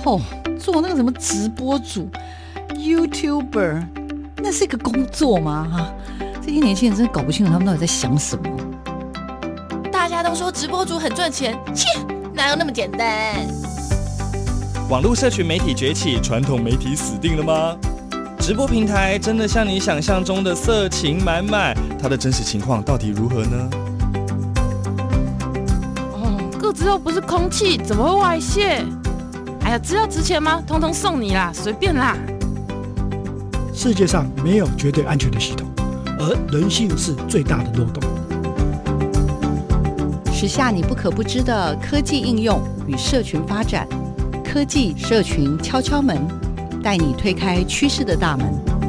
做那个什么直播主 YouTuber， 那是一个工作吗？这些年轻人真的搞不清楚他们到底在想什么。 大家都说直播主很赚钱，切，哪有那么简单？ 网络社群媒体崛起，传统媒体死定了吗？直播平台真的像你想象中的色情满满？它的真实情况到底如何呢？ 个资又不是空气，怎么会外泄？哎呀，资料值钱吗？通通送你啦，随便啦。 世界上没有绝对安全的系统，而人性是最大的漏洞。 时下你不可不知的科技应用与社群发展，科技社群敲敲门，带你推开趋势的大门。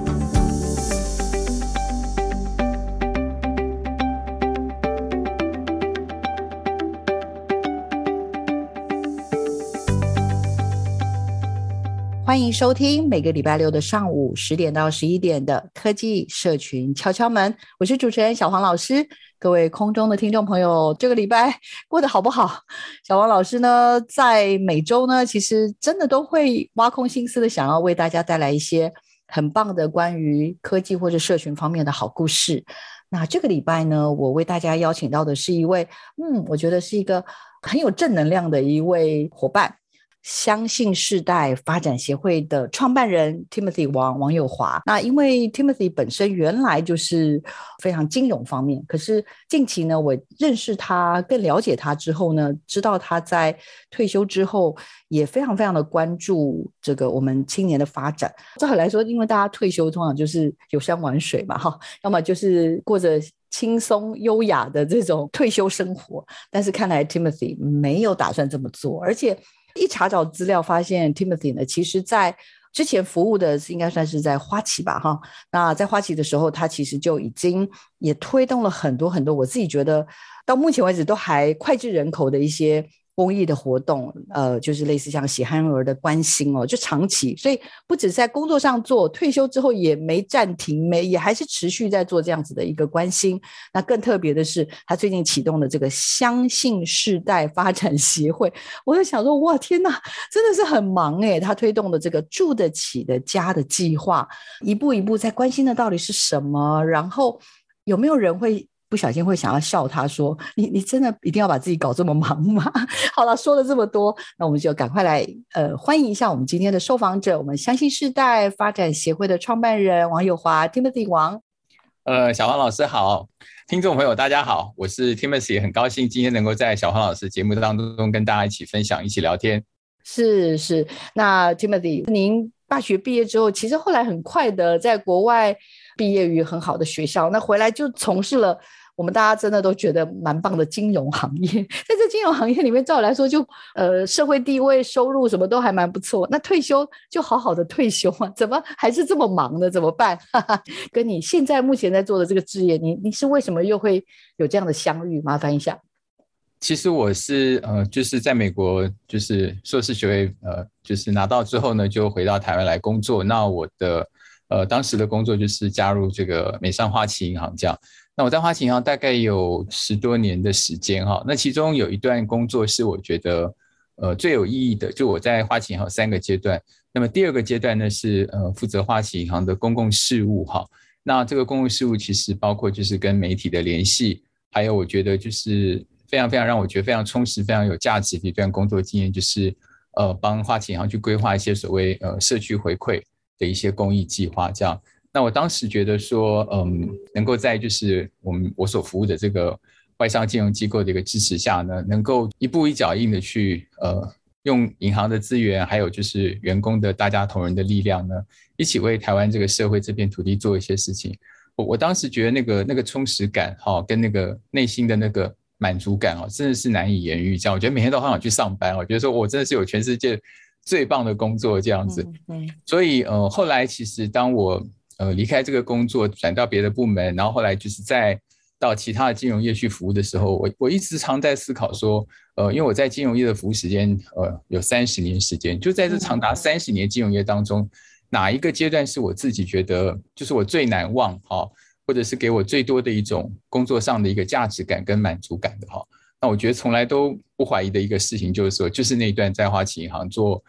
欢迎收听每个礼拜六的上午10点到11点的科技社群敲敲门，我是主持人小黄老师。各位空中的听众朋友，这个礼拜过得好不好？小黄老师呢，在每周呢，其实真的都会挖空心思的想要为大家带来一些很棒的关于科技或者社群方面的好故事。那这个礼拜呢，我为大家邀请到的是一位我觉得是一个很有正能量的一位伙伴，相信世代发展协会的创办人 Timothy 王友华。那因为 Timothy 本身原来就是非常金融方面，可是近期呢，我认识他更了解他之后呢，知道他在退休之后也非常非常的关注这个我们青年的发展。照理来说，因为大家退休通常就是游山玩水嘛，要么就是过着轻松优雅的这种退休生活，但是看来 Timothy 没有打算这么做，而且一查找资料发现 Timothy 呢，其实在之前服务的应该算是在花旗吧，那在花旗的时候，他其实就已经也推动了很多很多我自己觉得到目前为止都还脍炙人口的一些公益的活动，就是类似像喜憨儿的关心就长期，所以不只在工作上做，退休之后也没暂停，也还是持续在做这样子的一个关心。那更特别的是，他最近启动了这个相信世代发展协会，我在想说，哇，天哪，真的是很忙耶。他推动的这个住得起的家的计划，一步一步在关心的到底是什么，然后有没有人会不小心会想要笑他说你真的一定要把自己搞这么忙吗？好了，说了这么多，那我们就赶快来欢迎一下我们今天的受访者，我们相信世代发展协会的创办人王友华 Timothy 王。 小黄老师好，听众朋友大家好，我是 Timothy， 很高兴今天能够在小黄老师节目当中跟大家一起分享，一起聊天。 是，那 Timothy 您大学毕业之后，其实后来很快的在国外毕业于很好的学校，那回来就从事了我们大家真的都觉得蛮棒的金融行业。在这金融行业里面，照理来说就社会地位收入什么都还蛮不错，那退休就好好的退休啊，怎么还是这么忙呢？怎么办？跟你现在目前在做的这个事业，你是为什么又会有这样的相遇？麻烦一下。 其实我是就是在美国就是硕士学位就是拿到之后呢，就回到台湾来工作。那我的当时的工作就是加入这个美商花旗银行这样。那我在花旗银行大概有10多年的时间哈。那其中有一段工作是我觉得最有意义的，就我在花旗银行3个阶段。那么第2个阶段呢是负责花旗银行的公共事务哈。那这个公共事务其实包括就是跟媒体的联系，还有我觉得就是非常非常让我觉得非常充实、非常有价值的一段工作经验，就是帮花旗银行去规划一些所谓社区回馈的一些公益计划这样。那我当时觉得说能够在就是我所服务的这个外商金融机构的一个支持下呢，能够一步一脚印的去用银行的资源，还有就是员工的大家同仁的力量呢，一起为台湾这个社会这片土地做一些事情。我当时觉得那个充实感跟那个内心的那个满足感真的是难以言喻这样。我觉得每天都好想去上班，我觉得说我真的是有全世界最棒的工作这样子。所以后来其实当我离开这个工作转到别的部门，然后后来就是再到其他的金融业去服务的时候，我一直常在思考说因为我在金融业的服务时间有30年时间，就在这长达30年金融业当中，哪一个阶段是我自己觉得就是我最难忘或者是给我最多的一种工作上的一个价值感跟满足感的那我觉得从来都不怀疑的一个事情就是说，就是那一段在花旗银行做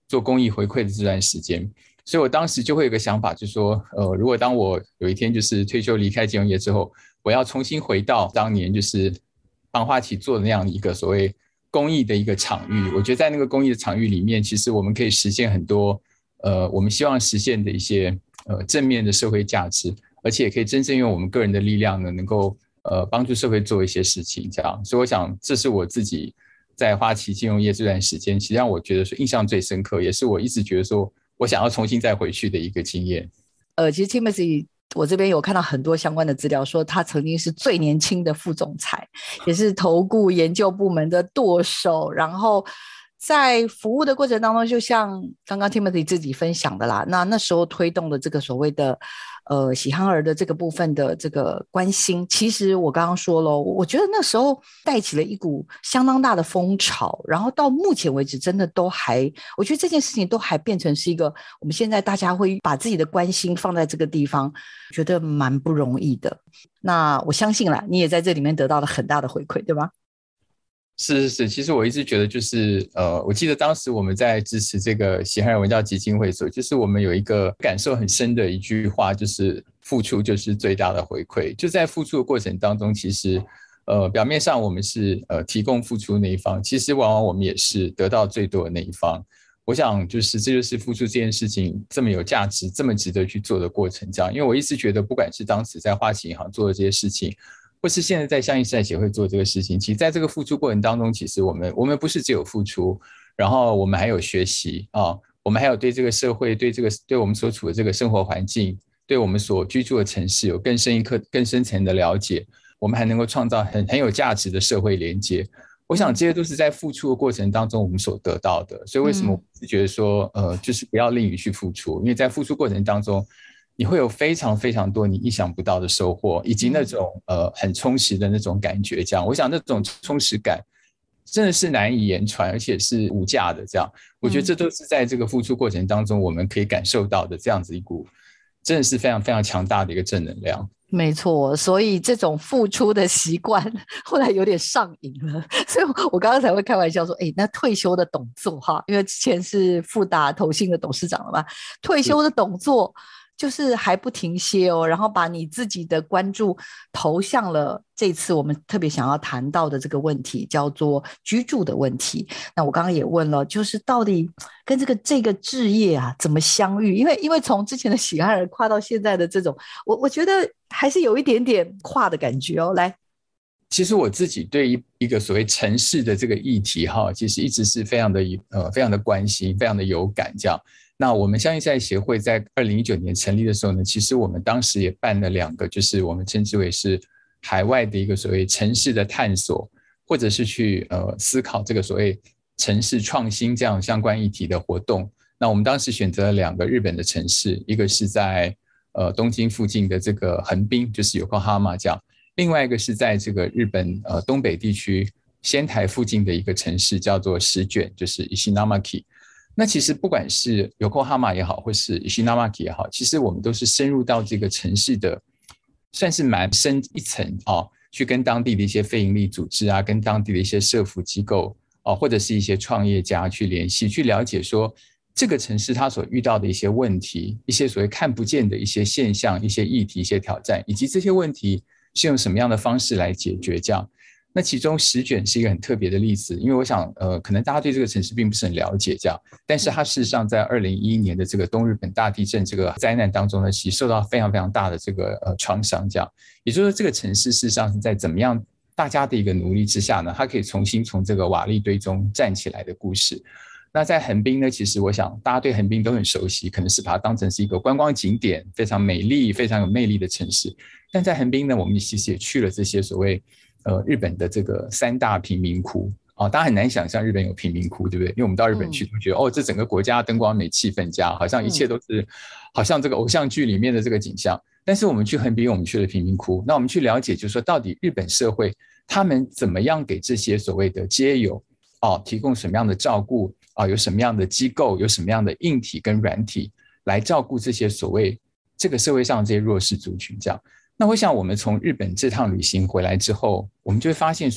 做公益回馈的这段时间。所以我当时就会有个想法，就是说如果当我有一天就是退休离开金融业之后，我要重新回到当年就是帮花旗做的那样一个所谓公益的一个场域，我觉得在那个公益的场域里面，其实我们可以实现很多我们希望实现的一些正面的社会价值，而且也可以真正用我们个人的力量呢，能够帮助社会做一些事情，这样。所以我想这是我自己在花旗金融业这段时间，其实让我觉得说印象最深刻，也是我一直觉得说我想要重新再回去的一个经验。 其实 Timothy 我这边有看到很多相关的资料，说他曾经是最年轻的副总裁，也是投顾研究部门的舵手，然后在服务的过程当中，就像刚刚 Timothy 自己分享的啦，那时候推动的这个所谓的喜憨儿的这个部分的这个关心，其实我刚刚说了，我觉得那时候带起了一股相当大的风潮，然后到目前为止真的都还，我觉得这件事情都还变成是一个我们现在大家会把自己的关心放在这个地方，觉得蛮不容易的。那我相信啦，你也在这里面得到了很大的回馈，对吧？ 是，其实我一直觉得就是我记得当时我们在支持这个喜憨儿文教基金会的时候，就是我们有一个感受很深的一句话，就是付出就是最大的回馈。就在付出的过程当中，其实表面上我们是提供付出那一方，其实往往我们也是得到最多的那一方。我想就是这就是付出这件事情这么有价值，这么值得去做的过程，这样。因为我一直觉得不管是当时在花旗银行做的这些事情，或是现在在相应时代协会做这个事情，其实在这个付出过程当中，其实我们不是只有付出，然后我们还有学习啊，我们还有对这个社会、对我们所处的这个生活环境、对我们所居住的城市有更深层的了解，我们还能够创造很有价值的社会连接。我想这些都是在付出的过程当中我们所得到的。所以为什么我觉得说就是不要吝于去付出，因为在付出过程当中你会有非常非常多你意想不到的收获，以及那种很充实的那种感觉，这样。我想那种充实感真的是难以言传，而且是无价的，这样。我觉得这都是在这个付出过程当中我们可以感受到的这样子一股真的是非常非常强大的一个正能量。 没错，所以这种付出的习惯后来有点上瘾了，所以我刚刚才会开玩笑说那退休的董座哈，因为之前是富达投信的董事长了嘛，退休的董座就是还不停歇哦，然后把你自己的关注投向了这次我们特别想要谈到的这个问题，叫做居住的问题。那我刚刚也问了，就是到底跟这个置业啊怎么相遇？因为从之前的喜憨儿跨到现在的这种，我觉得还是有一点点跨的感觉哦。来， 其实我自己对一个所谓城市的这个议题哈，其实一直是非常的关心，非常的有感这样。那我们相应时代协会在2019年成立的时候呢，其实我们当时也办了2个，就是我们称之为是海外的一个所谓城市的探索，或者是去思考这个所谓城市创新这样相关议题的活动。那我们当时选择了2个日本的城市，一个是在东京附近的这个横滨，就是 Yokohama 这样，另外一个是在这个日本东北地区仙台附近的一个城市叫做石卷，就是 Ishinamaki。那其实不管是 Yokohama 也好，或是 Ishinamaki 也好，其实我们都是深入到这个城市的，算是蛮深一层去跟当地的一些非营利组织啊，跟当地的一些社福机构或者是一些创业家去联系，去了解说这个城市它所遇到的一些问题，一些所谓看不见的一些现象、一些议题、一些挑战，以及这些问题是用什么样的方式来解决这样。那其中石卷是一个很特别的例子，因为我想可能大家对这个城市并不是很了解这样，但是它事实上在2011年的这个东日本大地震这个灾难当中呢，其实受到非常非常大的这个创伤这样。也就是说这个城市事实上是在怎么样大家的一个努力之下呢，它可以重新从这个瓦砾堆中站起来的故事。那在横滨呢，其实我想大家对横滨都很熟悉，可能是把它当成是一个观光景点，非常美丽非常有魅力的城市。但在横滨呢，我们其实也去了这些所谓日本的这个3大贫民窟大家很难想象日本有贫民窟，对不对？因为我们到日本去都觉得这整个国家灯光美气氛佳，好像一切都是好像这个偶像剧里面的这个景象。但是我们去横滨，我们去了贫民窟，那我们去了解就是说到底日本社会他们怎么样给这些所谓的街友提供什么样的照顾有什么样的机构，有什么样的硬体跟软体来照顾这些所谓这个社会上的这些弱势族群这样。那我想我们从日本这趟旅行回来之后，我们就会发现说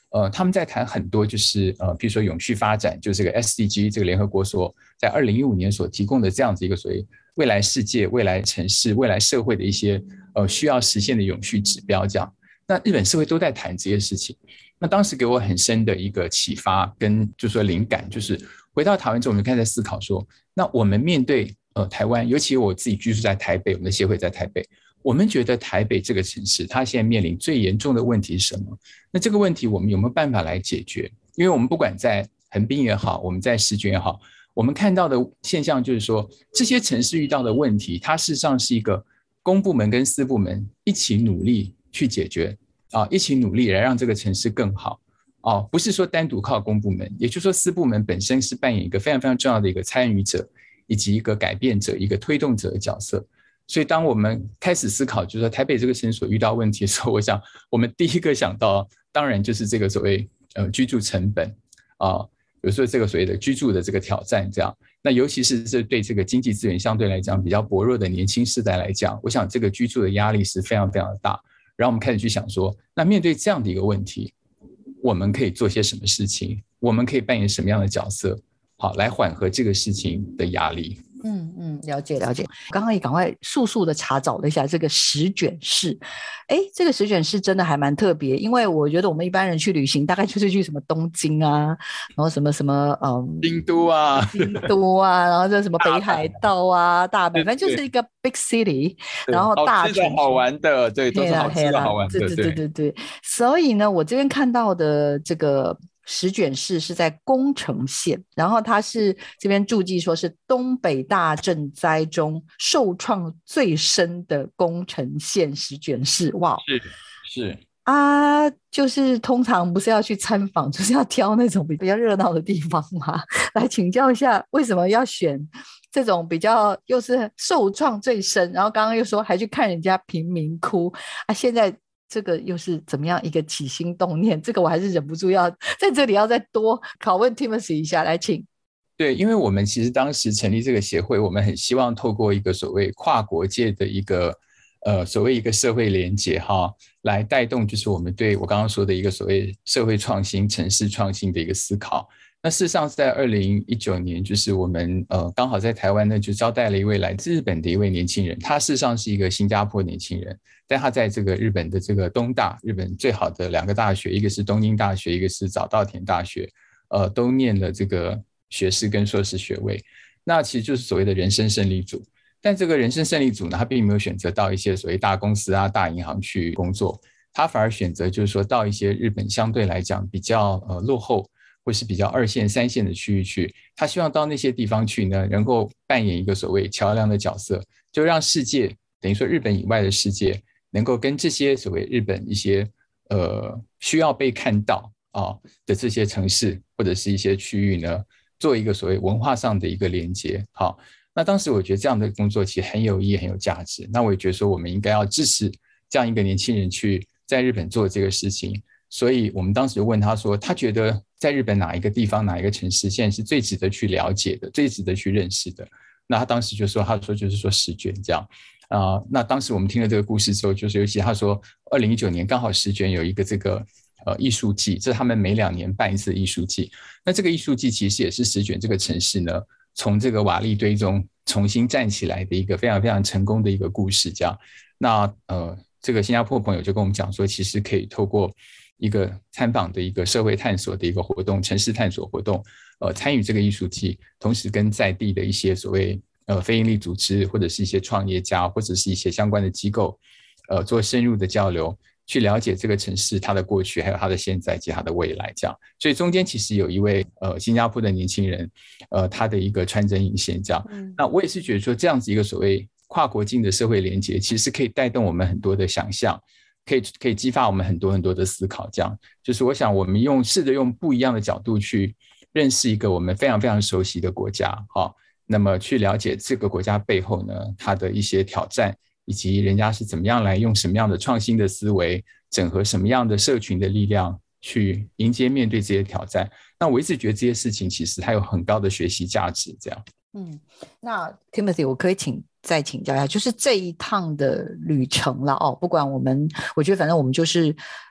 他们在谈很多就是比如说永续发展，就是这个 SDG 这个联合国所在2015年所提供的这样子一个所谓未来世界、未来城市、未来社会的一些需要实现的永续指标这样。那日本社会都在谈这些事情。那当时给我很深的一个启发跟就是说灵感，就是回到台湾之后，我们开始思考说，那我们面对台湾，尤其我自己居住在台北，我们的协会在台北，我们觉得台北这个城市它现在面临最严重的问题是什么？那这个问题我们有没有办法来解决？因为我们不管在横滨也好，我们在石碣也好，我们看到的现象就是说，这些城市遇到的问题，它事实上是一个公部门跟私部门一起努力去解决一起努力来让这个城市更好不是说单独靠公部门，也就是说私部门本身是扮演一个非常非常重要的一个参与者以及一个改变者、一个推动者的角色。所以当我们开始思考就是说台北这个城市所遇到问题的时候，我想我们第一个想到当然就是这个所谓居住成本比如说这个所谓的居住的这个挑战这样。那尤其是对这个经济资源相对来讲比较薄弱的年轻世代来讲，我想这个居住的压力是非常非常的大。然后我们开始去想说，那面对这样的一个问题，我们可以做些什么事情，我们可以扮演什么样的角色，好来缓和这个事情的压力。 了解。刚刚也赶快速的查找了一下这个石卷市。这个石卷市真的还蛮特别，因为我觉得我们一般人去旅行大概就是去什么东京啊，然后什么京都啊， 然后这什么北海道啊、大阪，反正就是一个 big city， 然后大城市好玩的，对，都是好吃的好玩的， 对。所以呢，我这边看到的这个石卷市是在宫城县，然后它是这边注记说是东北大震灾中受创最深的宫城县石卷市。哇， 是就是通常不是要去参访，就是要挑那种比较热闹的地方嘛。来请教一下，为什么要选这种比较又是受创最深，然后刚刚又说还去看人家贫民窟现在这个又是怎么样一个起心动念？这个我还是忍不住要在这里要再多拷问 Timothy 一下，来请。 对，因为我们其实当时成立这个协会，我们很希望透过一个所谓跨国界的一个所谓一个社会连结来带动就是我们对我刚刚说的一个所谓社会创新、城市创新的一个思考。那事实上是在2019年，就是我们刚好在台湾呢就招待了一位来自日本的一位年轻人，他事实上是一个新加坡年轻人，但他在这个日本的这个东大，日本最好的2个大学，一个是东京大学，一个是早稻田大学，都念了这个学士跟硕士学位。那其实就是所谓的人生胜利组。但这个人生胜利组呢，他并没有选择到一些所谓大公司大银行去工作，他反而选择就是说到一些日本相对来讲比较落后或是比较2线3线的区域去，他希望到那些地方去呢，能够扮演一个所谓桥梁的角色，就让世界等于说日本以外的世界能够跟这些所谓日本一些需要被看到的这些城市或者是一些区域呢，做一个所谓文化上的一个连接。好，那当时我觉得这样的工作其实很有意义、很有价值。那我也觉得说我们应该要支持这样一个年轻人去在日本做这个事情。所以我们当时就问他说，他觉得在日本哪一个地方、哪一个城市现在是最值得去了解的、最值得去认识的？那他当时就说，就是说石卷这样。那当时我们听了这个故事之后，就是尤其他说2019年刚好石卷有一个这个艺术季，这是他们每2年办一次艺术季。那这个艺术季其实也是石卷这个城市呢，从这个瓦砾堆中重新站起来的一个非常非常成功的一个故事这样。那这个新加坡朋友就跟我们讲说，其实可以透过一个参访的一个社会探索的一个活动，城市探索活动，参与这个艺术季，同时跟在地的一些所谓非营利组织或者是一些创业家或者是一些相关的机构做深入的交流，去了解这个城市它的过去还有它的现在及它的未来这样。所以中间其实有一位新加坡的年轻人他的一个穿针引线这样。那我也是觉得说这样子一个所谓跨国境的社会连结，其实可以带动我们很多的想象，可以激发我们很多很多的思考这样。就是我想我们试着用不一样的角度去认识一个我们非常非常熟悉的国家那么去了解这个国家背后呢它的一些挑战，以及人家是怎么样来用什么样的创新的思维，整合什么样的社群的力量去迎接面对这些挑战。那我一直觉得这些事情其实它有很高的学习价值这样。 那 Timothy 我可以再请教一下，就是这一趟的旅程啦不管我觉得反正我们就是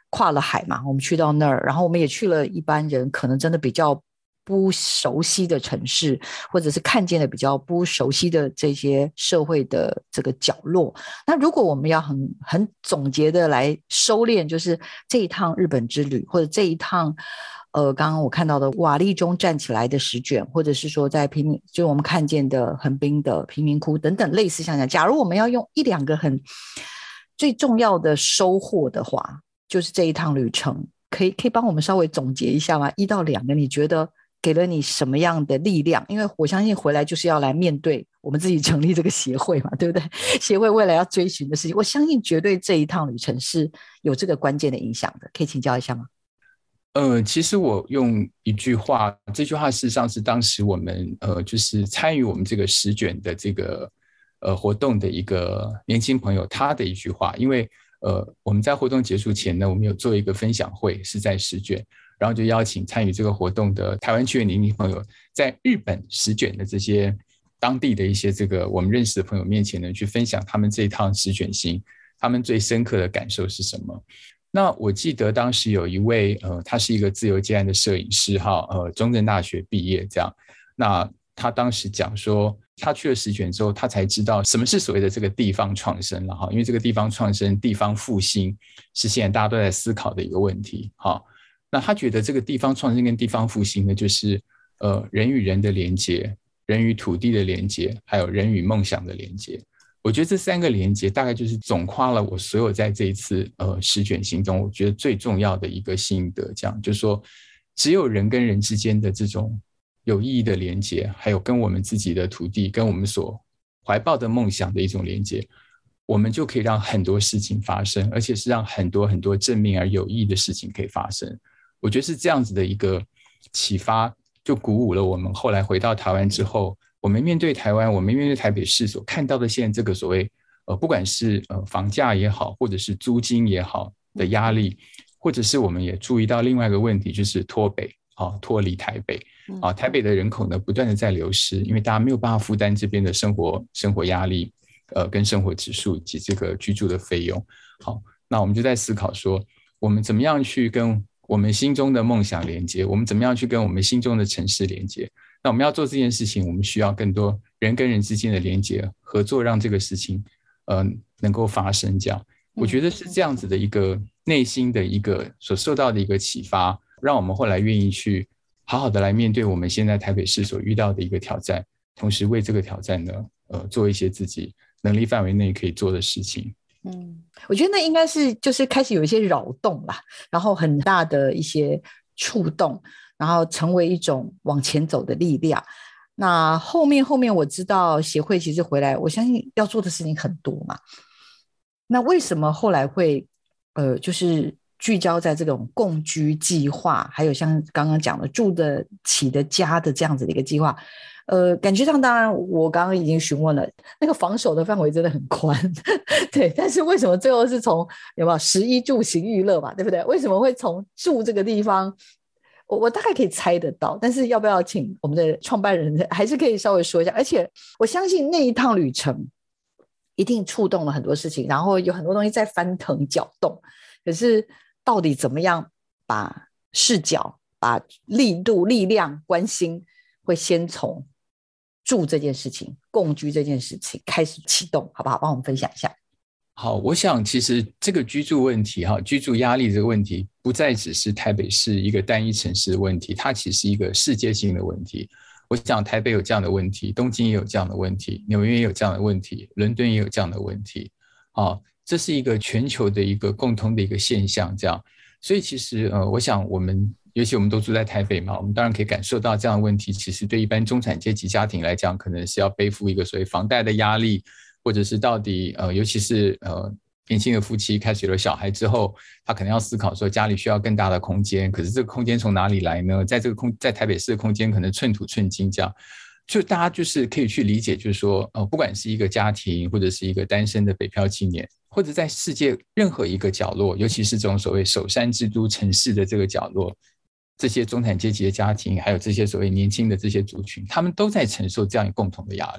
跨了海嘛，我们去到那儿，然后我们也去了一般人可能真的比较不熟悉的城市，或者是看见的比较不熟悉的这些社会的这个角落。那如果我们要很总结的来收敛，就是这一趟日本之旅，或者这一趟刚刚我看到的瓦砾中站起来的石卷，或者是说在就是我们看见的横滨的贫民窟等等类似像这样，假如我们要用1-2个最重要的收获的话，就是这一趟旅程可以帮我们稍微总结一下吗？1到2个你觉得给了你什么样的力量？因为我相信回来就是要来面对我们自己成立这个协会嘛，对不对？协会未来要追寻的事情，我相信绝对这一趟旅程是有这个关键的影响的，可以请教一下吗？ 其实我用一句话，这句话事实上是当时我们就是参与我们这个石卷的这个活动的一个年轻朋友他的一句话，因为我们在活动结束前呢，我们有做一个分享会，是在石卷，然后就邀请参与这个活动的台湾区的年轻朋友，在日本石卷的这些当地的一些这个我们认识的朋友面前呢，去分享他们这一趟石卷行，他们最深刻的感受是什么。那我记得当时有一位他是一个自由接案的摄影师中正大学毕业这样，那他当时讲说他去了石卷之后，他才知道什么是所谓的这个地方创生了哈，因为这个地方创生、地方复兴是现在大家都在思考的一个问题哈。那他觉得这个地方创生跟地方复兴呢，就是人与人的连结、人与土地的连结，还有人与梦想的连结。我觉得这3个连结大概就是总括了我所有在这一次石卷行中我觉得最重要的一个心得，这样就是说只有人跟人之间的这种有意义的连结，还有跟我们自己的土地跟我们所怀抱的梦想的一种连结，我们就可以让很多事情发生，而且是让很多很多正面而有意义的事情可以发生。我觉得是这样子的一个启发，就鼓舞了我们后来回到台湾之后，我们面对台湾，我们面对台北市所看到的现在这个所谓不管是房价也好，或者是租金也好的压力，或者是我们也注意到另外一个问题，就是脱北脱离台北台北的人口呢不断的在流失，因为大家没有办法负担这边的生活压力跟生活指数以及这个居住的费用。好，那我们就在思考说，我们怎么样去跟我们心中的梦想连接，我们怎么样去跟我们心中的城市连接。那我们要做这件事情，我们需要更多人跟人之间的连接合作，让这个事情能够发生。这样我觉得是这样子的一个内心的一个所受到的一个启发，让我们后来愿意去好好的来面对我们现在台北市所遇到的一个挑战，同时为这个挑战呢做一些自己能力范围内可以做的事情。 我觉得那应该是就是开始有一些扰动啦，然后很大的一些触动，然后成为一种往前走的力量。那后面我知道协会其实回来，我相信要做的事情很多嘛。那为什么后来会就是聚焦在这种共居计划，还有像刚刚讲的住得起的家的这样子的一个计划？感觉上当然我刚刚已经询问了，那个防守的范围真的很宽对，但是为什么最后是从有没有食衣住行娱乐嘛，对不对？为什么会从住这个地方，我大概可以猜得到，但是要不要请我们的创办人还是可以稍微说一下。而且我相信那一趟旅程一定触动了很多事情，然后有很多东西在翻腾搅动，可是到底怎么样把视角、把力度、力量、关心会先从住这件事情、共居这件事情开始启动，好不好？帮我们分享一下。 好，我想其实这个居住问题居住压力这个问题不再只是台北市一个单一城市的问题，它其实是一个世界性的问题。我想台北有这样的问题，东京也有这样的问题，纽约也有这样的问题，伦敦也有这样的问题这是一个全球的一个共同的一个现象这样。所以其实我想我们尤其我们都住在台北嘛，我们当然可以感受到这样的问题其实对一般中产阶级家庭来讲，可能是要背负一个所谓房贷的压力，或者是到底尤其是年轻的夫妻开始有了小孩之后，他可能要思考说家里需要更大的空间，可是这个空间从哪里来呢？在台北市的空间可能寸土寸金这样，就大家就是可以去理解，就是说不管是一个家庭或者是一个单身的北漂青年，或者在世界任何一个角落，尤其是这种所谓首山之都城市的这个角落，这些中产阶级的家庭还有这些所谓年轻的这些族群，他们都在承受这样共同的压力。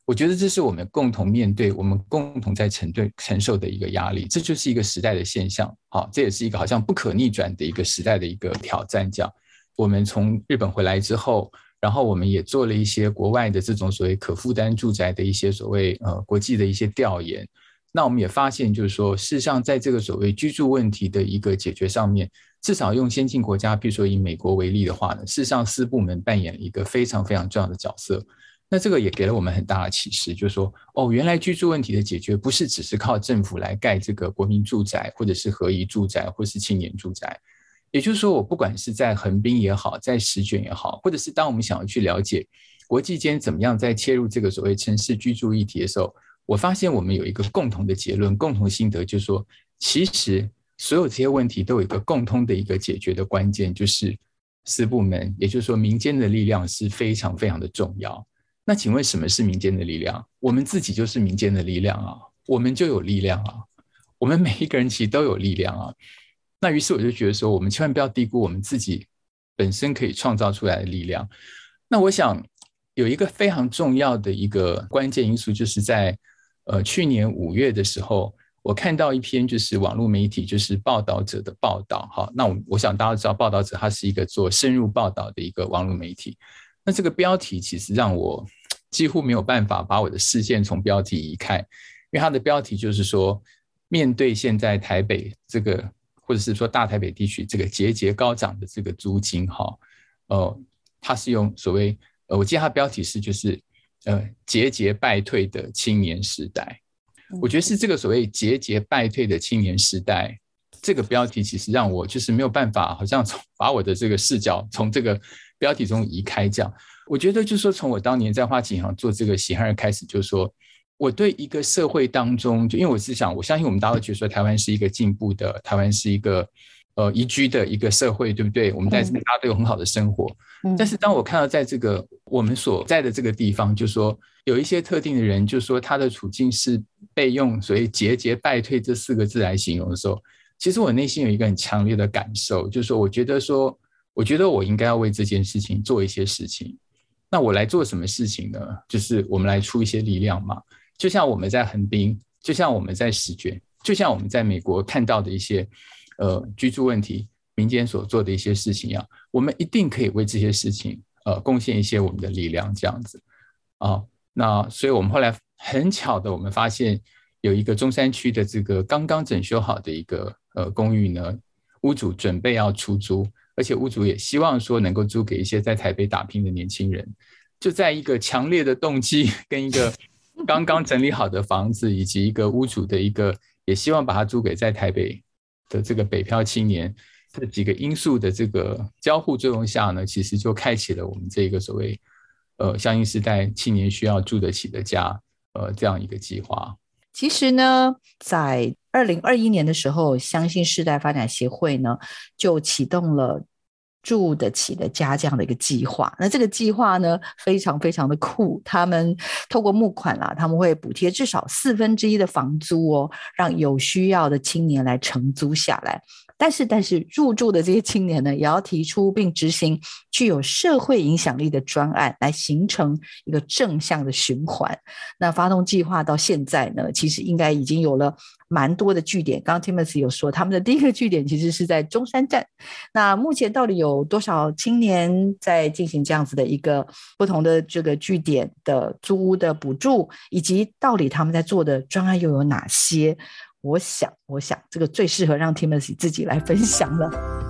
我觉得这是我们共同面对，我们共同在承受的一个压力，这就是一个时代的现象。好，这也是一个好像不可逆转的一个时代的一个挑战。这样，我们从日本回来之后，然后我们也做了一些国外的这种所谓可负担住宅的一些所谓国际的一些调研。那我们也发现，就是说，事实上在这个所谓居住问题的一个解决上面，至少用先进国家，比如说以美国为例的话呢，事实上私部门扮演了一个非常非常重要的角色。那这个也给了我们很大的启示，就是说，原来居住问题的解决不是只是靠政府来盖这个国民住宅，或者是合宜住宅，或是青年住宅。也就是说，我不管是在横滨也好，在石卷也好，或者是当我们想要去了解国际间怎么样在切入这个所谓城市居住议题的时候，我发现我们有一个共同的结论，共同心得，就是说，其实所有这些问题都有一个共通的一个解决的关键，就是私部门，也就是说民间的力量是非常非常的重要。那请问什么是民间的力量？我们自己就是民间的力量啊，我们就有力量啊，我们每一个人其实都有力量啊。那于是我就觉得说，我们千万不要低估我们自己本身可以创造出来的力量。那我想有一个非常重要的一个关键因素，就是在去年5月的时候，我看到一篇就是网络媒体就是报道者的报道。好，那我想大家知道报道者他是一个做深入报道的一个网络媒体。那这个标题其实让我几乎没有办法把我的视线从标题移开，因为它的标题就是说，面对现在台北这个或者是说大台北地区这个节节高涨的这个租金，它是用所谓我记得它的标题是就是节节败退的青年时代。我觉得是这个所谓节节败退的青年时代这个标题其实让我就是没有办法好像把我的这个视角从这个标题中移开。这样我觉得就是说，从我当年在花旗银行做这个喜憨儿开始，就是说我对一个社会当中，就因为我是想我相信我们大家都觉得说台湾是一个进步的，台湾是一个宜居的一个社会，对不对？我们在这边大家都有很好的生活。但是当我看到在这个我们所在的这个地方，就是说有一些特定的人，就是说他的处境是被用所谓节节败退这4个字来形容的时候，其实我内心有一个很强烈的感受，就是说我觉得我应该要为这件事情做一些事情。那我来做什么事情呢？就是我们来出一些力量嘛。就像我们在横滨，就像我们在石卷，就像我们在美国看到的一些居住问题民间所做的一些事情一样，我们一定可以为这些事情贡献一些我们的力量，这样子那所以我们后来很巧的，我们发现有一个中山区的这个刚刚整修好的一个公寓呢，屋主准备要出租，而且屋主也希望说能够租给一些在台北打拼的年轻人。就在一个强烈的动机跟一个刚刚整理好的房子，以及一个屋主的一个也希望把它租给在台北的这个北漂青年，这几个因素的这个交互作用下呢，其实就开启了我们这个所谓相信世代青年需要住得起的家这样一个计划。 其实呢，在2021年的时候，相信世代发展协会呢就启动了住得起的家这样的一个计划。那这个计划呢非常非常的酷，他们透过募款啦，他们会补贴至少1/4的房租让有需要的青年来承租下来。但是入住的这些青年呢，也要提出并执行具有社会影响力的专案，来形成一个正向的循环。那发动计划到现在呢，其实应该已经有了蛮多的据点。刚刚 Timothy 有说，他们的第一个据点其实是在中山站。那目前到底有多少青年在进行这样子的一个不同的这个据点的租屋的补助，以及到底他们在做的专案又有哪些？我想这个最适合让 Timothy 自己来分享了。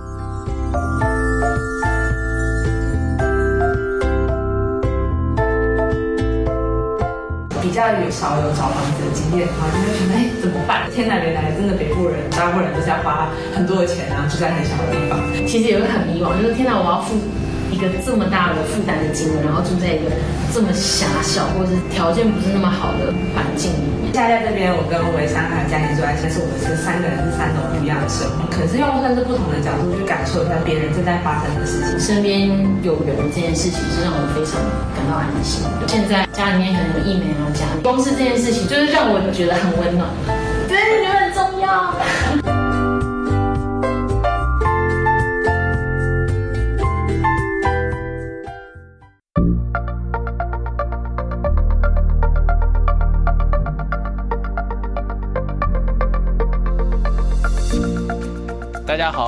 比较少有找房子的经验的话，就会觉得怎么办？天南原来真的北部人、大部分人都是要花很多的钱啊，住在很小的地方。 其实也会很迷惘，就是天哪，我要付一个这么大的负担的金额，然后住在一个这么狭小或者是条件不是那么好的环境里面。 现在在这边，我跟维珊还有家庭住在一起，但是我们是3个人是3种不一样的生活，可是用算是不同的角度去感受一下别人正在发生的事情。 身边有人这件事情是让我非常感到安心的。现在家里面可能有1枚啊家里，光是这件事情就是让我觉得很温暖。对，我觉得很重要。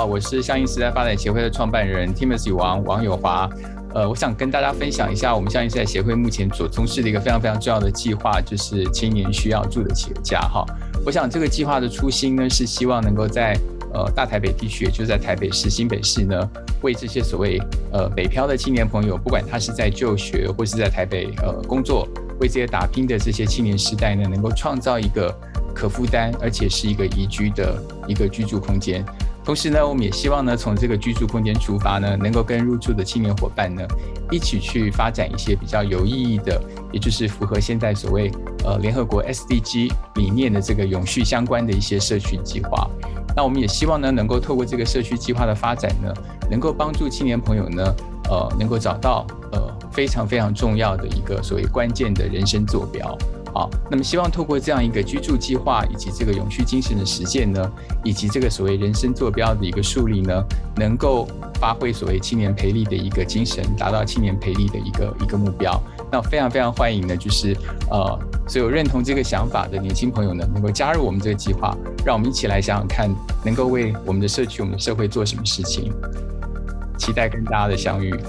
我是相应时代发展协会的创办人 Timothy 王友华。我想跟大家分享一下我们相应时代协会目前所从事的一个非常非常重要的计划，就是青年需要住得起的家哈。我想这个计划的初心呢，是希望能够在大台北地区，也就是在台北市、新北市呢，为这些所谓北漂的青年朋友，不管他是在就学或是在台北工作，为这些打拼的这些青年世代呢，能够创造一个可负担而且是一个宜居的一个居住空间。同时呢，我们也希望呢，从这个居住空间出发呢，能够跟入住的青年伙伴呢，一起去发展一些比较有意义的，也就是符合现在所谓联合国 SDG 理念的这个永续相关的一些社区计划。那我们也希望呢，能够透过这个社区计划的发展呢，能够帮助青年朋友呢，能够找到非常非常重要的一个所谓关键的人生坐标。好，那么希望透过这样一个居住计划，以及这个永续精神的实践呢，以及这个所谓人生坐标的一个树立呢，能够发挥所谓青年培力的一个精神，达到青年培力的一个目标。那非常非常欢迎呢，就是所有认同这个想法的年轻朋友呢，能够加入我们这个计划，让我们一起来想想看，能够为我们的社区、我们的社会做什么事情。期待跟大家的相遇。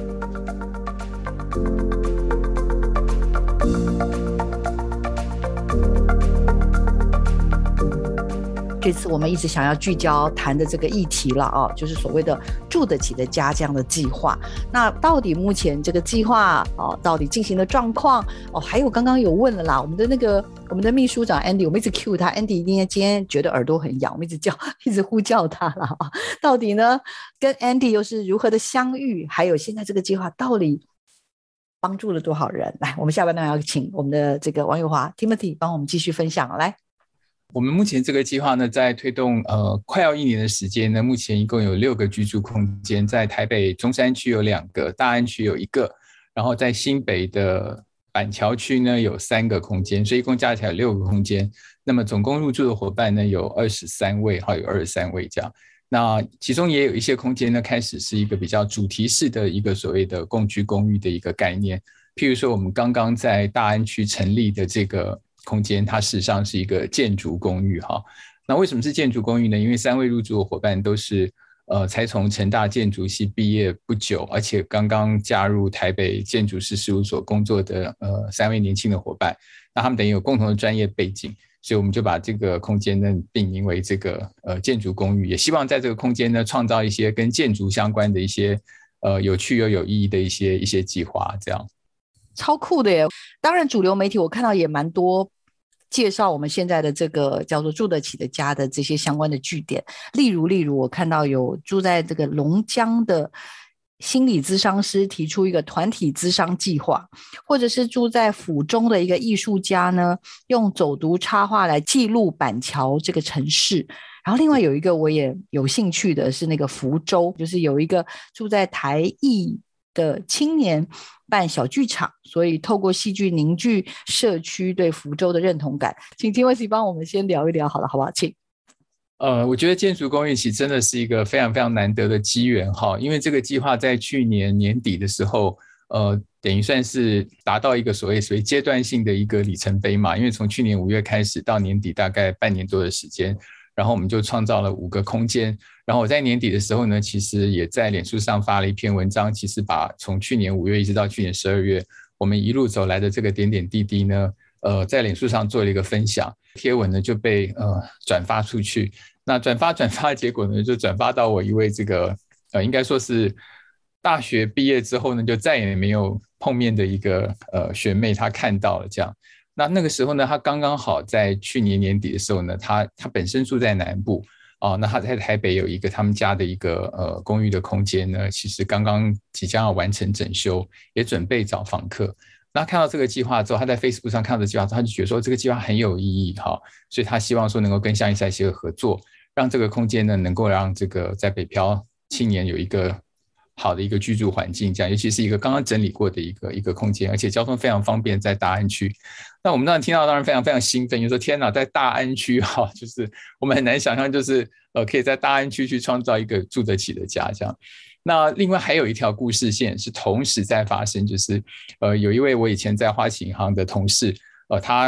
这次我们一直想要聚焦谈的这个议题了啊，就是所谓的住得起的家这样的计划。那到底目前这个计划到底进行的状况还有刚刚有问了啦，我们的秘书长 Andy， 我们一直 cue 他 ，Andy 今天觉得耳朵很痒，我们一直呼叫他了啊。到底呢，跟 Andy 又是如何的相遇？还有现在这个计划到底帮助了多少人？来，我们下半段要请我们的这个王友华 Timothy 帮我们继续分享来。 我们目前这个计划呢，在推动快要1年的时间呢，目前一共有6个居住空间，在台北中山区有2个，大安区有1个，然后在新北的板桥区呢有3个空间，所以一共加起来有6个空间。那么总共入住的伙伴呢有23位，还有23位这样。那其中也有一些空间呢，开始是一个比较主题式的一个所谓的共居公寓的一个概念。譬如说，我们刚刚在大安区成立的这个空间，它事实上是一个建筑公寓哈。那为什么是建筑公寓呢？因为3位入住的伙伴都是才从成大建筑系毕业不久，而且刚刚加入台北建筑师事务所工作的3位年轻的伙伴。那他们等于有共同的专业背景，所以我们就把这个空间呢定名为这个建筑公寓，也希望在这个空间呢创造一些跟建筑相关的一些有趣又有意义的一些计划，这样。 超酷的耶！当然，主流媒体我看到也蛮多介绍我们现在的这个叫做住得起的家的这些相关的据点，例如我看到有住在这个龙江的心理咨商师提出一个团体咨商计划，或者是住在府中的一个艺术家呢，用走读插画来记录板桥这个城市。然后另外有一个我也有兴趣的是那个福州，就是有一个住在台艺的青年办小剧场，所以透过戏剧凝聚社区对福州的认同感。请 Timothy 帮我们先聊一聊好了，好不好？请。 我觉得建筑公寓其实真的是一个非常非常难得的机缘哈，因为这个计划在去年年底的时候，等于算是达到一个所谓阶段性的一个里程碑嘛，因为从去年5月开始到年底大概半年多的时间，然后我们就创造了5个空间。然后我在年底的时候呢，其实也在脸书上发了一篇文章，其实把从去年5月一直到去年12月，我们一路走来的这个点点滴滴呢，在脸书上做了一个分享，贴文呢就被转发出去。那转发的结果呢，就转发到我一位这个应该说是大学毕业之后呢，就再也没有碰面的一个学妹，她看到了这样。那个时候呢，她刚刚好在去年年底的时候呢，她本身住在南部。那他在台北有一个他们家的一个公寓的空间呢，其实刚刚即将要完成整修，也准备找房客。那看到这个计划之后，他在 Facebook 上看到这个计划之后，他就觉得说这个计划很有意义哈，所以他希望说能够跟相应时代协会合作，让这个空间呢能够让这个在北漂青年有一个好的一个居住环境，这样，尤其是一个刚刚整理过的一个空间，而且交通非常方便，在大安区。那我们当然听到，当然非常非常兴奋，就说天哪，在大安区哈，就是我们很难想象，就是可以在大安区去创造一个住得起的家这样。那另外还有一条故事线是同时在发生，就是有一位我以前在花旗银行的同事，他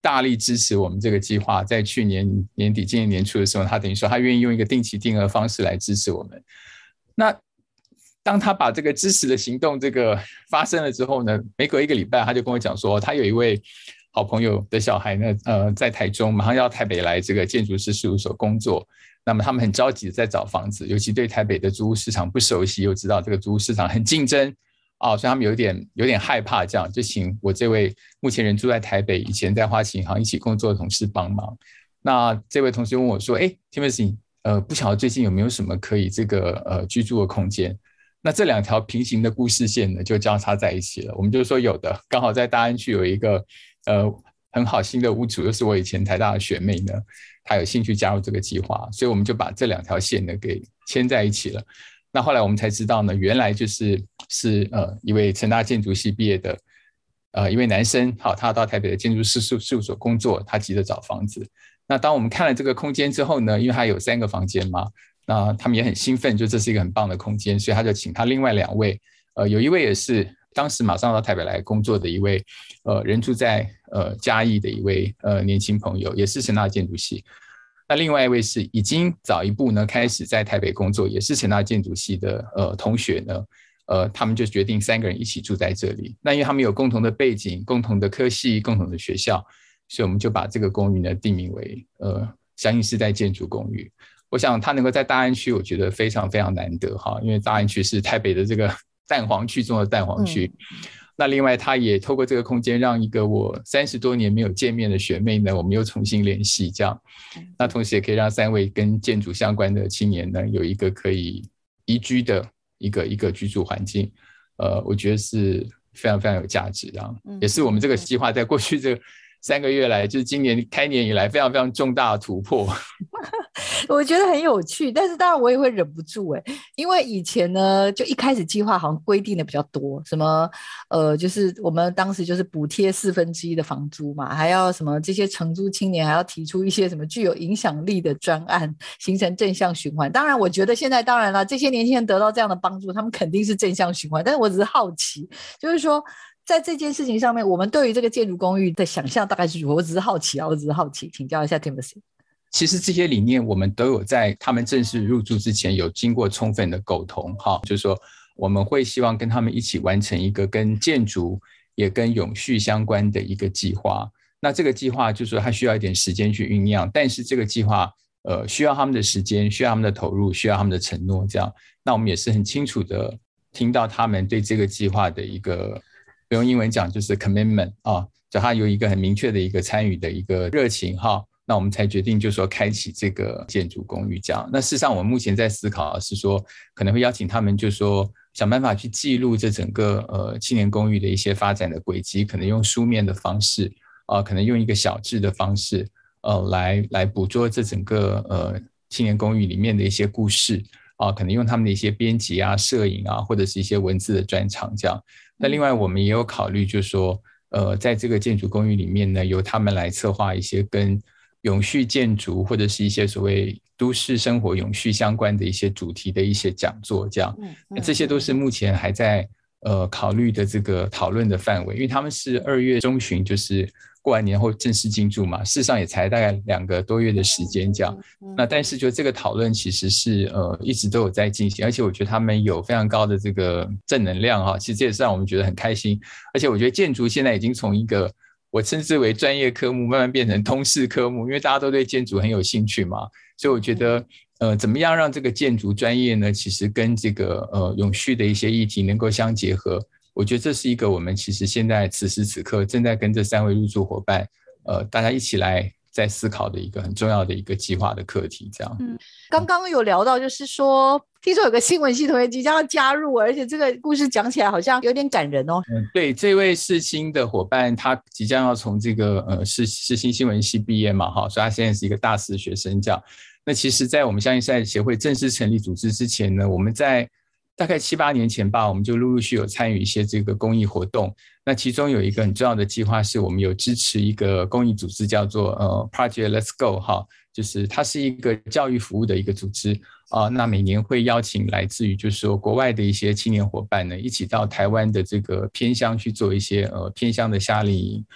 大力支持我们这个计划。在去年年底今年年初的时候，他等于说他愿意用一个定期定额的方式来支持我们。那当他把这个支持的行动这个发生了之后呢，没隔1个礼拜他就跟我讲说，他有一位好朋友的小孩呢，在台中马上要台北来这个建筑师事务所工作，那么他们很着急的在找房子，尤其对台北的租屋市场不熟悉，又知道这个租屋市场很竞争所以他们有点害怕，这样就请我这位目前人住在台北，以前在花旗银行一起工作的同事帮忙。那这位同事问我说，Timothy， 不晓得最近有没有什么可以这个居住的空间？那这2条平行的故事线呢，就交叉在一起了。我们就说有的，刚好在大安区有一个很好心的屋主，就是我以前台大的学妹呢，她有兴趣加入这个计划，所以我们就把这2条线呢给牵在一起了。那后来我们才知道呢，原来是一位成大建筑系毕业的一位男生，好，他到台北的建筑师事务所工作，他急着找房子。那当我们看了这个空间之后呢，因为他有3个房间嘛，那他们也很兴奋，就这是一个很棒的空间，所以他就请他另外2位，有一位也是当时马上到台北来工作的一位，人住在嘉义的一位年轻朋友，也是成大建筑系。那另外一位是已经早一步呢开始在台北工作，也是成大建筑系的同学呢，他们就决定3个人一起住在这里。那因为他们有共同的背景、共同的科系、共同的学校，所以我们就把这个公寓呢定名为相信世代建筑公寓。我想他能够在大安区，我觉得非常非常难得哈，因为大安区是台北的这个蛋黄区中的蛋黄区。那另外他也透过这个空间，让一个我30多年没有见面的学妹呢，我们又重新联系这样。那同时也可以让3位跟建筑相关的青年呢，有一个可以宜居的一个居住环境。我觉得是非常非常有价值的，也是我们这个计划在过去这3个月来，就是今年开年以来非常非常重大的突破。 我觉得很有趣，但是当然我也会忍不住因为以前呢，就一开始计划好像规定的比较多，什么就是我们当时就是补贴1/4的房租嘛，还要什么这些承租青年还要提出一些什么具有影响力的专案，形成正向循环。当然我觉得现在当然了，这些年轻人得到这样的帮助，他们肯定是正向循环，但是我只是好奇，就是说在这件事情上面，我们对于这个建筑公寓的想象大概是如何？我只是好奇，请教一下 Timothy。 其实这些理念我们都有在他们正式入住之前有经过充分的沟通，就是说我们会希望跟他们一起完成一个跟建筑也跟永续相关的一个计划。那这个计划就是说它需要一点时间去酝酿，但是这个计划需要他们的时间，需要他们的投入，需要他们的承诺这样。那我们也是很清楚的听到他们对这个计划的一个，用英文讲就是 commitment 就他有一个很明确的一个参与的一个热情那我们才决定就是说开启这个建筑公寓这样。那事实上我们目前在思考的是说，可能会邀请他们就是说想办法去记录这整个青年公寓的一些发展的轨迹，可能用书面的方式可能用一个小志的方式来捕捉这整个青年公寓里面的一些故事可能用他们的一些编辑摄影或者是一些文字的专长这样。那另外我们也有考虑就是说在这个建筑公寓里面呢，由他们来策划一些跟永续建筑或者是一些所谓都市生活永续相关的一些主题的一些讲座这样。这些都是目前还在考虑的这个讨论的范围，因为他们是2月中旬就是过完年后正式进驻嘛，事实上也才大概2个多月的时间这样。那但是就这个讨论其实是一直都有在进行，而且我觉得他们有非常高的这个正能量其实这也是让我们觉得很开心。而且我觉得建筑现在已经从一个我称之为专业科目慢慢变成通识科目，因为大家都对建筑很有兴趣嘛，所以我觉得怎么样让这个建筑专业呢，其实跟这个永续的一些议题能够相结合，我觉得这是一个我们其实现在此时此刻正在跟这3位入驻伙伴大家一起来在思考的一个很重要的一个计划的课题这样。 刚刚有聊到就是说听说有个新闻系同学即将要加入，而且这个故事讲起来好像有点感人对，这位世新的伙伴他即将要从这个世新新闻系毕业嘛所以他现在是一个大4学生这样。那其实在我们相信世代协会正式成立组织之前呢，我们在大概7、8年前吧，我们就陆续有参与一些这个公益活动。那其中有一个很重要的计划是我们有支持一个公益组织叫做Project Let's Go 就是它是一个教育服务的一个组织那每年会邀请来自于就是说国外的一些青年伙伴呢，一起到台湾的这个偏乡去做一些偏乡的夏令营。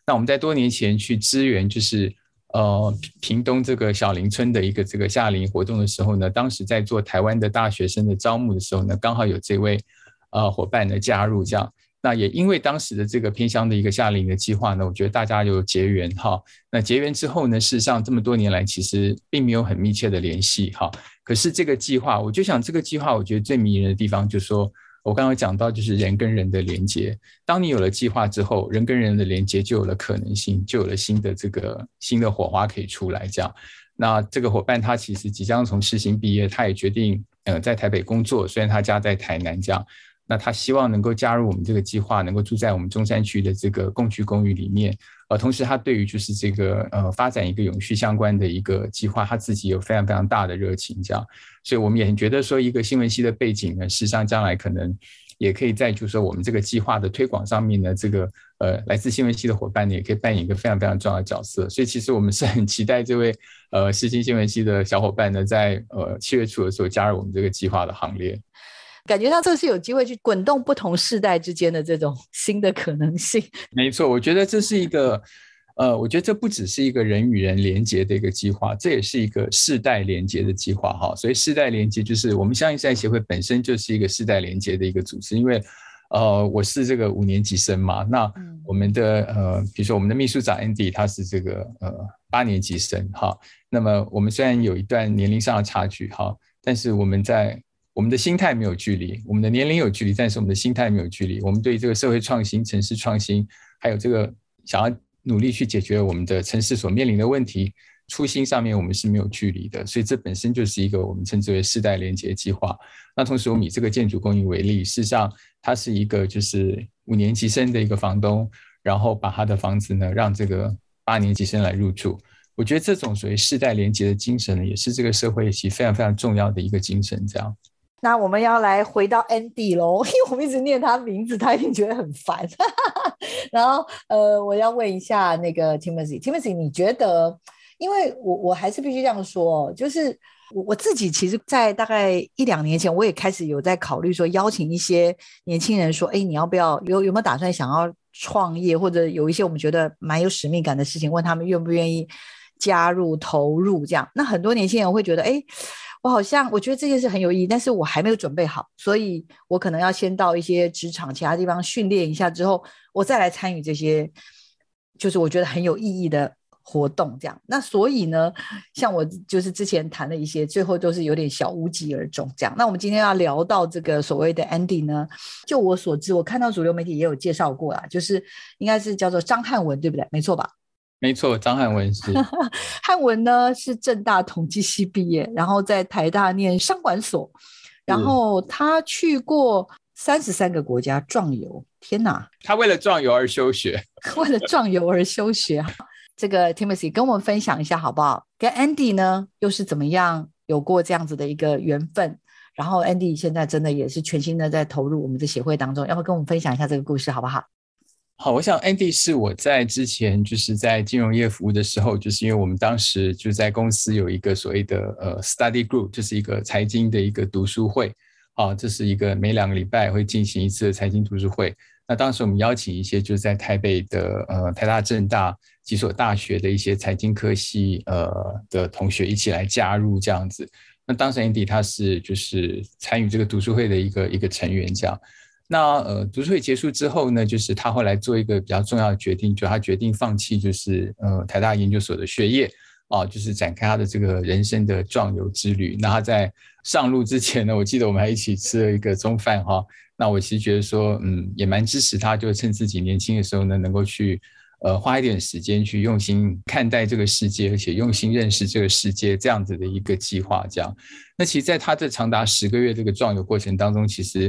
那我们在多年前去支援就是屏东这个小林村的一个这个夏令营活动的时候呢，当时在做台湾的大学生的招募的时候呢，刚好有这位伙伴呢加入这样。那也因为当时的这个偏乡的一个夏令营的计划呢，我觉得大家有结缘哈。那结缘之后呢，事实上这么多年来其实并没有很密切的联系哈。可是这个计划，我就想这个计划我觉得最迷人的地方就是说，我刚刚讲到就是人跟人的连接。当你有了计划之后，人跟人的连接就有了可能性，就有了新的火花可以出来这样。那这个伙伴他其实即将从世新毕业，他也决定在台北工作，虽然他家在台南这样。那他希望能够加入我们这个计划，能够住在我们中山区的这个共居公寓里面。同时他对于就是这个发展一个永续相关的一个计划，他自己有非常非常大的热情这样。所以我们也很觉得说，一个新闻系的背景呢，事实上将来可能也可以在就是说我们这个计划的推广上面呢，这个来自新闻系的伙伴呢，也可以扮演一个非常非常重要的角色。所以其实我们是很期待这位世新新闻系的小伙伴呢，在7月初的时候加入我们这个计划的行列。 感觉到这是有机会去滚动不同世代之间的这种新的可能性。 没错，我觉得这是一个我觉得这不只是一个人与人连结的一个计划，这也是一个世代连结的计划哈。所以世代连结就是我们相信世代协会本身就是一个世代连结的一个组织。因为我是这个5年级生嘛，那我们的比如说我们的秘书长 Andy 他是这个8年级生哈。那么我们虽然有一段年龄上的差距哈，但是我们的心态没有距离，我们的年龄有距离，但是我们的心态没有距离。我们对这个社会创新、城市创新，还有这个想要努力去解决我们的城市所面临的问题，初心上面我们是没有距离的。所以这本身就是一个我们称之为世代连结计划。那同时我们以这个建筑公益为例，事实上它是一个就是5年级生的一个房东，然后把他的房子呢让这个8年级生来入住。我觉得这种所谓世代连结的精神呢，也是这个社会其实非常非常重要的一个精神这样。 那我们要来回到 Andy 咯，因为我们一直念他名字，他一定觉得很烦。然后我要问一下那个 Timothy， 你觉得，因为我还是必须这样说，就是我自己其实在大概1-2年前，我也开始有在考虑说邀请一些年轻人说，你要不要有没有打算想要创业，或者有一些我们觉得蛮有使命感的事情，问他们愿不愿意加入投入这样。那很多年轻人会觉得我觉得这件事很有意义，但是我还没有准备好，所以我可能要先到一些职场其他地方训练一下之后，我再来参与这些就是我觉得很有意义的活动这样。那所以呢，像我就是之前谈的一些，最后都是有点小无疾而终这样。那我们今天要聊到这个所谓的 Andy 呢，就我所知，我看到主流媒体也有介绍过啦，就是应该是叫做张汉文，对不对？没错吧？ 没错，张汉文是汉文呢是政大统计系毕业，然后在台大念商管所，然后他去过33个国家壮游。天哪， 他为了壮游而休学。 为了壮游而休学。这个 Timothy 跟我们分享一下好不好？跟 Andy 呢又是怎么样有过这样子的一个缘分，然后 Andy 现在真的也是全心的在投入我们的协会当中，要不要跟我们分享一下这个故事好不好？ 好，我想 Andy 是我在之前就是在金融业服务的时候，就是因为我们当时就在公司有一个所谓的study group， 就是一个财经的一个读书会。这是一个每2个礼拜会进行一次的财经读书会。那当时我们邀请一些就是在台北的台大政大几所大学的一些财经科系的同学一起来加入这样子。那当时 Andy 他是就是参与这个读书会的一个成员这样。那读书会结束之后呢，就是他后来做一个比较重要的决定，就他决定放弃就是台大研究所的学业就是展开他的这个人生的壮游之旅。那他在上路之前呢，我记得我们还一起吃了一个中饭那我其实觉得说也蛮支持他，就趁自己年轻的时候呢，能够去花一点时间去用心看待这个世界，而且用心认识这个世界这样子的一个计划这样。那其实在他这长达10个月这个壮游过程当中，其实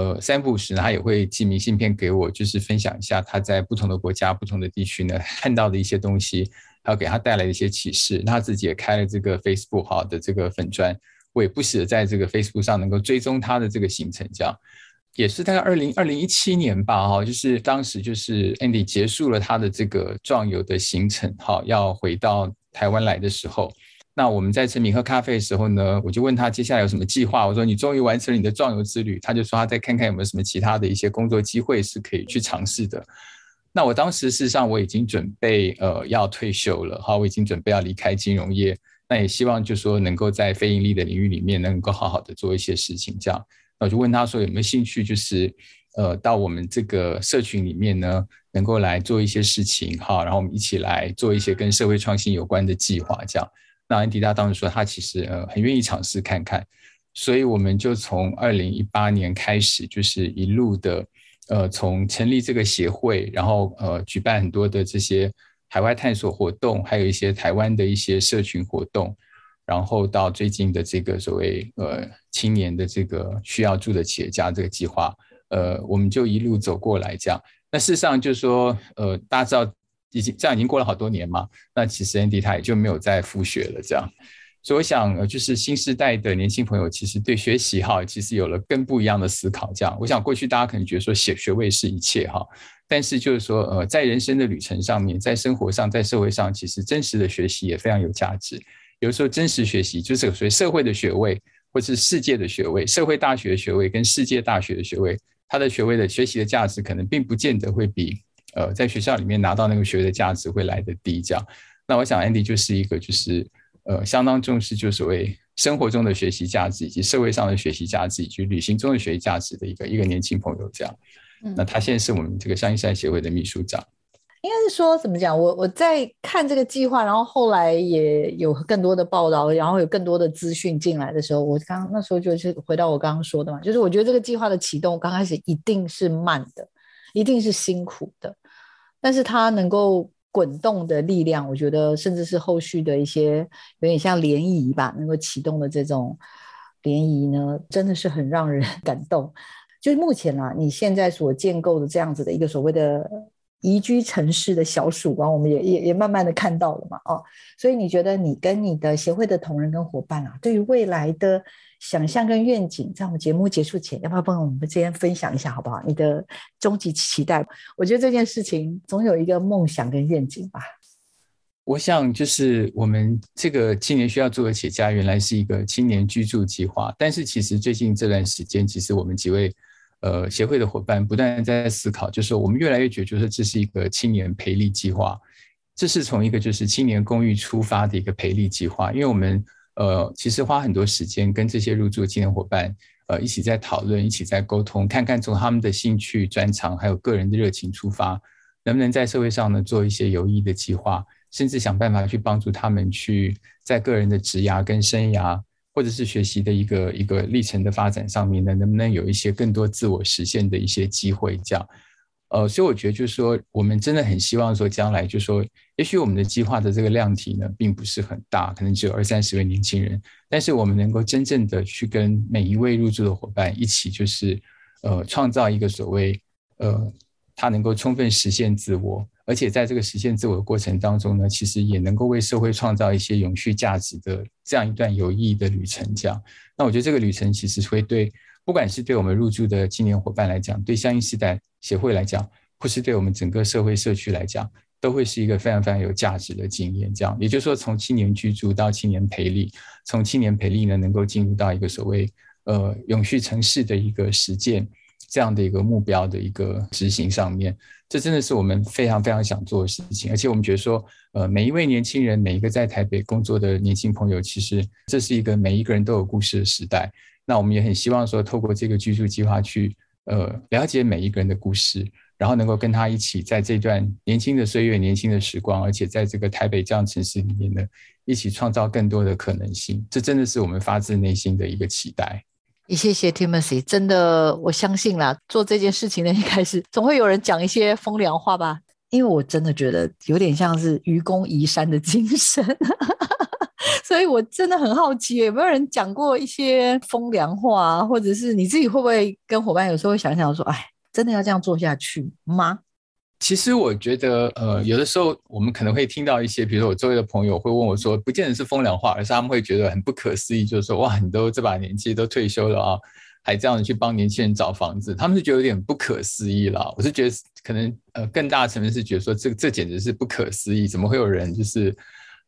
3不5时呢，他也会寄明信片给我，就是分享一下他在不同的国家、不同的地区呢看到的一些东西，还有给他带来的一些启示。那他自己也开了这个 Facebook 的这个粉专，我也不时的在这个 Facebook 上能够追踪他的这个行程这样。也是大概2017年吧就是当时就是 Andy 结束了他的这个壮游的行程要回到台湾来的时候，那我们在吃米喝咖啡的时候呢，我就问他接下来有什么计划。我说你终于完成了你的壮游之旅，他就说他再看看有没有什么其他的一些工作机会是可以去尝试的。 那我当时事实上我已经准备要退休了，我已经准备要离开金融业，那也希望就是说能够在非盈利的领域里面能够好好的做一些事情这样。那我就问他说有没有兴趣就是到我们这个社群里面呢能够来做一些事情，然后我们一起来做一些跟社会创新有关的计划这样。那安迪他当时说他其实很愿意尝试看看，所以我们就从2018年开始就是一路的从成立这个协会，然后举办很多的这些海外探索活动，还有一些台湾的一些社群活动，然后到最近的这个所谓青年的这个需要住的企业家这个计划，我们就一路走过来这样。那事实上就是说大家知道这样已经过了好多年嘛，那其实 Andy 他也就没有再复学了这样。所以我想就是新时代的年轻朋友其实对学习其实有了更不一样的思考这样。我想过去大家可能觉得说学位是一切但是就是说在人生的旅程上面，在生活上，在社会上，其实真实的学习也非常有价值。有时候真实学习就是所谓社会的学位或是世界的学位，社会大学的学位跟世界大学的学位，它的学位的学习的价值可能并不见得会比在学校里面拿到那个学位的价值会来得低这样。那我想 Andy 就是一个就是相当重视就所谓生活中的学习价值，以及社会上的学习价值，以及旅行中的学习价值的一个年轻朋友这样。那他现在是我们这个相信时代协会的秘书长。 应该是说怎么讲，我在看这个计划，然后后来也有更多的报道，然后有更多的资讯进来的时候，我刚那时候就是回到我刚刚说的嘛，就是我觉得这个计划的启动刚开始一定是慢的，一定是辛苦的，但是它能够滚动的力量，我觉得甚至是后续的一些有点像涟漪吧，能够启动的这种涟漪呢，真的是很让人感动。就是目前你现在所建构的这样子的一个所谓的宜居城市的小曙光，我们也慢慢的看到了嘛所以你觉得你跟你的协会的同仁跟伙伴对于未来的想象跟愿景，在我们节目结束前，要不要帮我们今天分享一下好不好？你的终极期待，我觉得这件事情总有一个梦想跟愿景吧。 我想就是我们这个青年需要住的企业家原来是一个青年居住计划，但是其实最近这段时间，其实我们几位协会的伙伴不断在思考，就是我们越来越觉得就是这是一个青年培力计划，这是从一个就是青年公寓出发的一个培力计划。因为我们其实花很多时间跟这些入住的青年伙伴一起在讨论，一起在沟通，看看从他们的兴趣专长还有个人的热情出发，能不能在社会上呢做一些有益的计划，甚至想办法去帮助他们去在个人的职涯跟生涯或者是学习的一个历程的发展上面呢，能不能有一些更多自我实现的一些机会这样。所以我觉得就是说我们真的很希望说将来就是说也许我们的计划的这个量体呢并不是很大，可能只有20-30位年轻人，但是我们能够真正的去跟每一位入住的伙伴一起就是创造一个所谓他能够充分实现自我，而且在这个实现自我的过程当中呢，其实也能够为社会创造一些永续价值的这样一段有意义的旅程这样。那我觉得这个旅程其实会对不管是对我们入住的青年伙伴来讲，对相信时代协会来讲，或是对我们整个社会社区来讲，都会是一个非常非常有价值的经验这样。也就是说从青年居住到青年培力，从青年培力呢能够进入到一个所谓永续城市的一个实践这样的一个目标的一个执行上面，这真的是我们非常非常想做的事情。而且我们觉得说每一位年轻人，每一个在台北工作的年轻朋友，其实这是一个每一个人都有故事的时代。那我们也很希望说透过这个居住计划去了解每一个人的故事，然后能够跟他一起在这段年轻的岁月，年轻的时光，而且在这个台北这样城市里面呢，一起创造更多的可能性。这真的是我们发自内心的一个期待。 也谢谢 Timothy， 真的我相信啦，做这件事情的一开始总会有人讲一些风凉话吧，因为我真的觉得有点像是愚公移山的精神所以我真的很好奇有没有人讲过一些风凉话或者是你自己会不会跟伙伴有时候会想想说，哎，真的要这样做下去吗？ 其实我觉得有的时候我们可能会听到一些，比如说我周围的朋友会问我说，不见得是风凉话，而是他们会觉得很不可思议，就是说哇，你都这把年纪都退休了还这样去帮年轻人找房子，他们是觉得有点不可思议啦。我是觉得可能更大的层面是觉得说这简直是不可思议，怎么会有人就是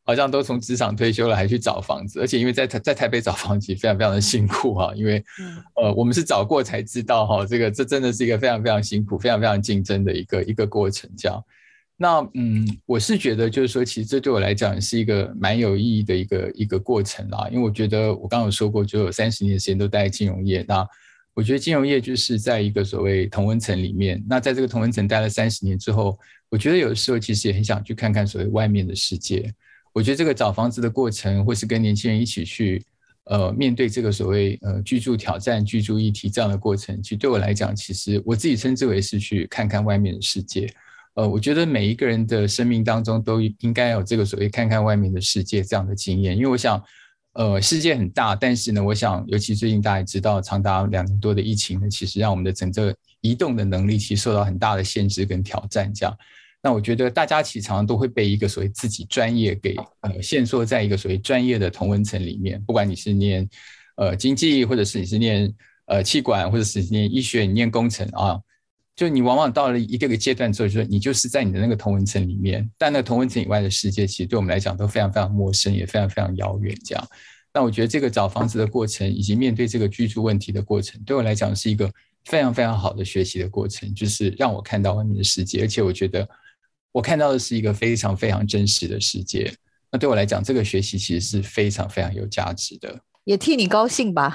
好像都从职场退休了还去找房子，而且因为在台北找房子非常非常的辛苦哈，因为我们是找过才知道哈，这真的是一个非常非常辛苦、非常非常竞争的一个过程这样。那我是觉得就是说，其实这对我来讲是一个蛮有意义的一个过程啦，因为我觉得我刚刚有说过，就有30年的时间都待在金融业，那我觉得金融业就是在一个所谓同温层里面，那在这个同温层待了30年之后，我觉得有的时候其实也很想去看看所谓外面的世界。我觉得这个找房子的过程，或是跟年轻人一起去面对这个所谓居住挑战、居住议题这样的过程，其实对我来讲，其实我自己称之为是去看看外面的世界。我觉得每一个人的生命当中都应该有这个所谓看看外面的世界这样的经验，因为我想世界很大，但是呢，我想尤其最近大家也知道长达2年多的疫情呢，其实让我们的整个移动的能力其实受到很大的限制跟挑战这样。那我觉得大家其实常常都会被一个所谓自己专业给限缩在一个所谓专业的同温层里面，不管你是念经济，或者是你是念企管，或者是念医学，你念工程啊，就你往往到了一个阶段之后，就是你就是在你的那个同温层里面，但那个同温层以外的世界，其实对我们来讲都非常非常陌生，也非常非常遥远这样。那我觉得这个找房子的过程，以及面对这个居住问题的过程，对我来讲是一个非常非常好的学习的过程，就是让我看到外面的世界，而且我觉得我看到的是一个非常非常真实的世界。那对我来讲，这个学习其实是非常非常有价值的。 也替你高兴吧。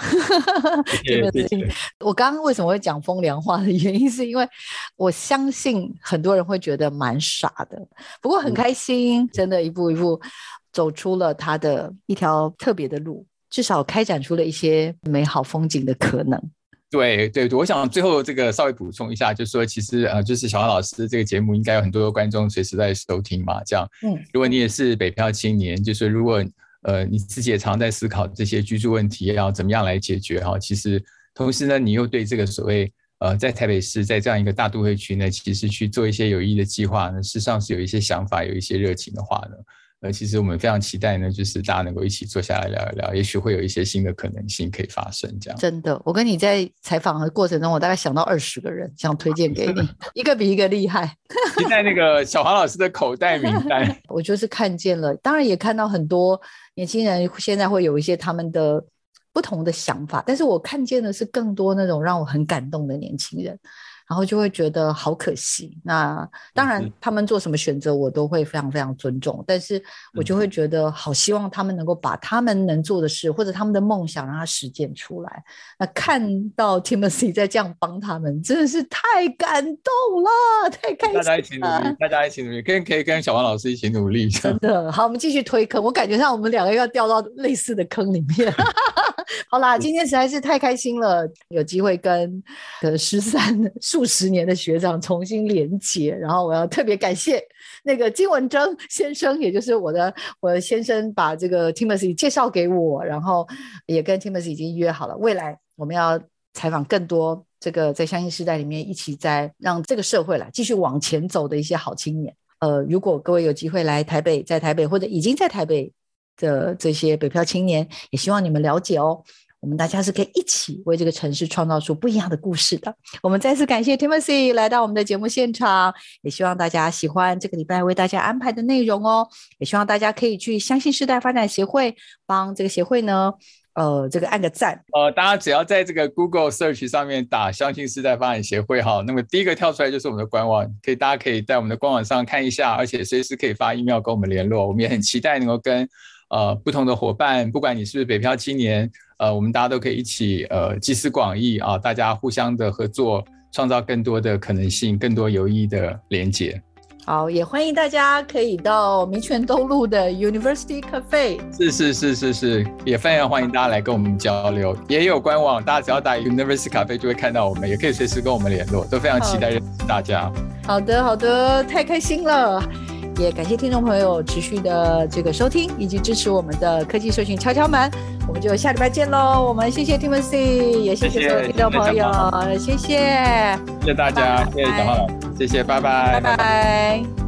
我刚刚为什么会讲风凉话的原因，是因为我相信很多人会觉得蛮傻的，不过很开心，真的一步一步走出了他的一条特别的路，至少开展出了一些美好风景的可能。 对，我想最后这个稍微补充一下，就是说其实就是小黄老师这个节目应该有很多观众随时在收听嘛，这样。如果你也是北漂青年，就是如果你自己也常在思考这些居住问题要怎么样来解决哈，其实同时呢，你又对这个所谓在台北市在这样一个大都会区呢，其实去做一些有意义的计划呢，事实上是有一些想法，有一些热情的话呢。其实我们非常期待呢，就是大家能够一起坐下来聊一聊，也许会有一些新的可能性可以发生这样。 真的，我跟你在采访的过程中，我大概想到20个人想推荐给你，一个比一个厉害。 期待那个小黄老师的口袋名单。 我就是看见了，当然也看到很多年轻人现在会有一些他们的不同的想法，但是我看见的是更多那种让我很感动的年轻人，然后就会觉得好可惜。那当然他们做什么选择我都会非常非常尊重，但是我就会觉得好希望他们能够把他们能做的事或者他们的梦想让他实践出来。那看到 Timothy 在这样帮他们，真的是太感动了，太开心了。 大家一起努力，可以跟小黄老师一起努力。 真的好，我们继续推坑，我感觉上我们2个要掉到类似的坑里面。好啦，今天实在是太开心了，有机会跟失散数十年的学长重新连结，然后我要特别感谢那个金文征先生，也就是我的先生，把这个 Timothy 介绍给我，然后也跟 Timothy 已经约好了，未来我们要采访更多这个在相信世代里面一起在让这个社会继续往前走的一些好青年。如果各位有机会来台北，在台北或者已经在台北的这些北漂青年，也希望你们了解哦，我们大家是可以一起为这个城市创造出不一样的故事的。我们再次感谢 Timothy 来到我们的节目现场，也希望大家喜欢这个礼拜为大家安排的内容哦，也希望大家可以去相信世代发展协会帮这个协会呢这个按个赞。 大家只要在这个 Google Search 上面打相信世代发展协会哈，那么第一个跳出来就是我们的官网，大家可以在我们的官网上看一下，而且随时可以发 email 跟我们联络。我们也很期待能够跟不同的伙伴，不管你是不是北漂青年，我们大家都可以一起集思广益啊，大家互相的合作，创造更多的可能性，更多有意义的连结。 好，也欢迎大家可以到民权东路的 University Cafe。 是，也非常欢迎大家来跟我们交流。也有官网，大家只要打 University Cafe 就会看到我们，也可以随时跟我们联络，都非常期待认识大家。 好的，太开心了。也感谢听众朋友持续的这个收听以及支持我们的科技社群敲敲门，我们就下礼拜见喽。我们谢谢 Timothy， 也谢谢所有听众朋友，谢谢大家，谢谢小黄老师，谢谢，拜拜。